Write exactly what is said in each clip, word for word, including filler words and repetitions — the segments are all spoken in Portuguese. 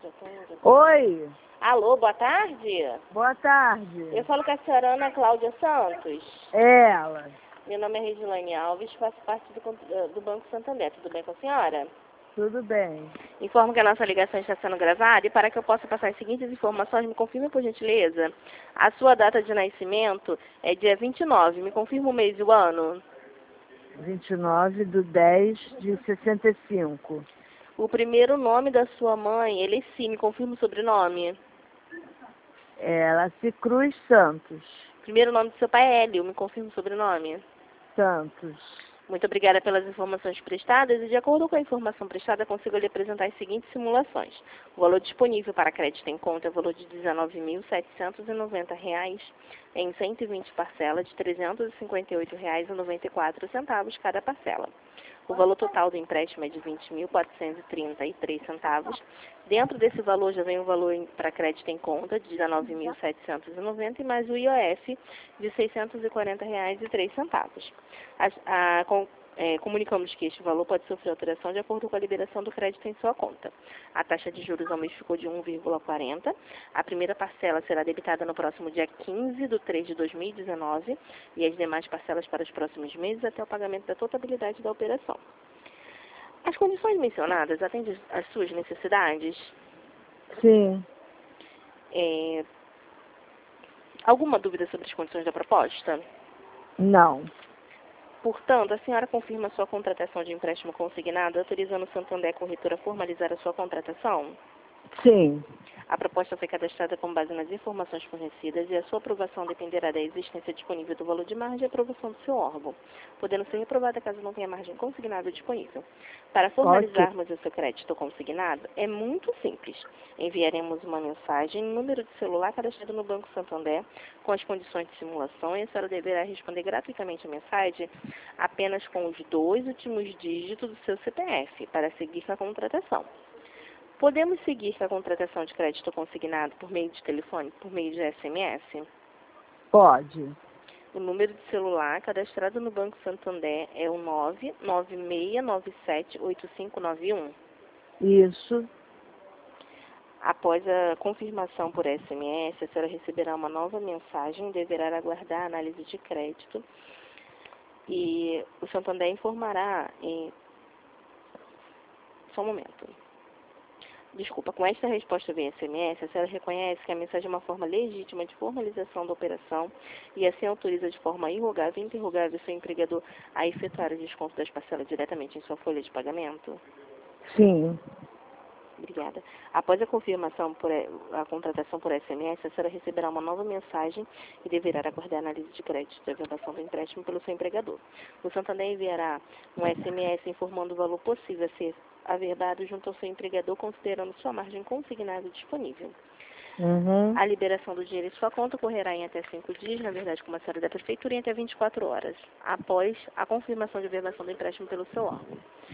Oi. Alô, boa tarde. Boa tarde. Eu falo com a senhora Ana Cláudia Santos. É ela. Meu nome é Regiane Alves, faço parte do, do Banco Santander. Tudo bem com a senhora? Tudo bem. Informo que a nossa ligação está sendo gravada e para que eu possa passar as seguintes informações, me confirme por gentileza. A sua data de nascimento é dia vinte e nove. Me confirma o mês e o ano? vinte e nove de dez de sessenta e cinco. O primeiro nome da sua mãe, ele sim, me confirma o sobrenome. Ela se Cruz Santos. Primeiro nome do seu pai é Hélio, me confirma o sobrenome. Santos. Muito obrigada pelas informações prestadas e, de acordo com a informação prestada, consigo lhe apresentar as seguintes simulações. O valor disponível para crédito em conta é o valor de dezenove mil setecentos e noventa reais em cento e vinte parcelas de trezentos e cinquenta e oito reais e noventa e quatro centavos cada parcela. O valor total do empréstimo é de vinte mil quatrocentos e trinta e três centavos. Dentro desse valor já vem o valor para crédito em conta de dezenove mil setecentos e noventa e mais o I O F de seiscentos e quarenta reais e três centavos. A, a, com, é, comunicamos que este valor pode sofrer alteração de acordo com a liberação do crédito em sua conta. A taxa de juros ao mês ficou de um vírgula quarenta. A primeira parcela será debitada no próximo dia quinze de três de dois mil e dezenove e as demais parcelas para os próximos meses até o pagamento da totalidade da operação. As condições mencionadas atendem às suas necessidades? Sim. É, alguma dúvida sobre as condições da proposta? Não. Portanto, a senhora confirma sua contratação de empréstimo consignado, autorizando o Santander Corretora a formalizar a sua contratação? Sim. A proposta foi cadastrada com base nas informações fornecidas e a sua aprovação dependerá da existência disponível do valor de margem e aprovação do seu órgão, podendo ser reprovada caso não tenha margem consignada disponível. Para formalizarmos o seu crédito consignado, é muito simples. Enviaremos uma mensagem no número de celular cadastrado no Banco Santander com as condições de simulação e a senhora deverá responder gratuitamente a mensagem apenas com os dois últimos dígitos do seu C P F para seguir com a contratação. Podemos seguir com a contratação de crédito consignado por meio de telefone, por meio de S M S? Pode. O número de celular cadastrado no Banco Santander é o nove nove seis nove sete oito cinco nove um. Isso. Após a confirmação por S M S, a senhora receberá uma nova mensagem e deverá aguardar a análise de crédito. E o Santander informará em... Só um momento. Desculpa, com esta resposta via S M S, a senhora reconhece que a mensagem é uma forma legítima de formalização da operação e assim autoriza de forma irrogável e interrogável seu empregador a efetuar o desconto das parcelas diretamente em sua folha de pagamento? Sim. Obrigada. Após a confirmação por a contratação por S M S, a senhora receberá uma nova mensagem e deverá aguardar a análise de crédito de averbação do empréstimo pelo seu empregador. O Santander enviará um S M S informando o valor possível a ser averbado junto ao seu empregador, considerando sua margem consignada disponível. Uhum. A liberação do dinheiro em sua conta ocorrerá em até cinco dias, na verdade, como a senhora da Prefeitura, em até vinte e quatro horas, após a confirmação de averbação do empréstimo pelo seu órgão.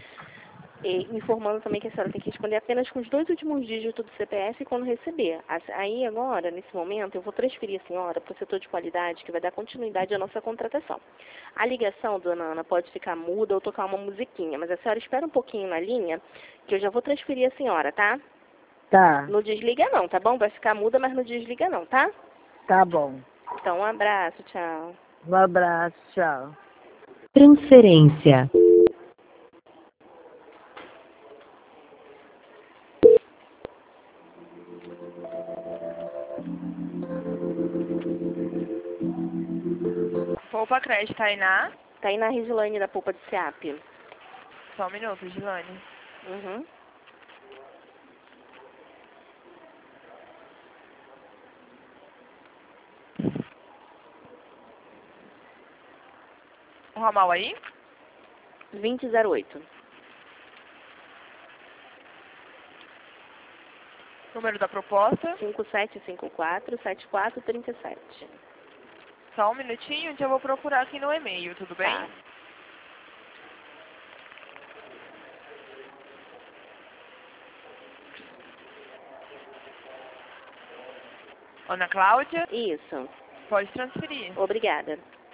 E informando também que a senhora tem que responder apenas com os dois últimos dígitos do C P F quando receber. Aí agora, nesse momento, eu vou transferir a senhora para o setor de qualidade, que vai dar continuidade à nossa contratação. A ligação, dona Ana, pode ficar muda ou tocar uma musiquinha, mas a senhora espera um pouquinho na linha, que eu já vou transferir a senhora, tá? Tá. Não desliga não, tá bom? Vai ficar muda, mas não desliga não, tá? Tá bom. Então, um abraço, tchau. Um abraço, tchau. Transferência. Poupa Crédito, Tainá. Tá aí na Regiane da Polpa de SEAP. Só um minuto, Gilane. Uhum. O ramal aí? vinte zero oito. Número da proposta. cinco sete cinco quatro sete quatro três sete. Só um minutinho que eu vou procurar aqui no e-mail, tudo bem? Tá. Ana Cláudia, Isso. pode transferir. Obrigada.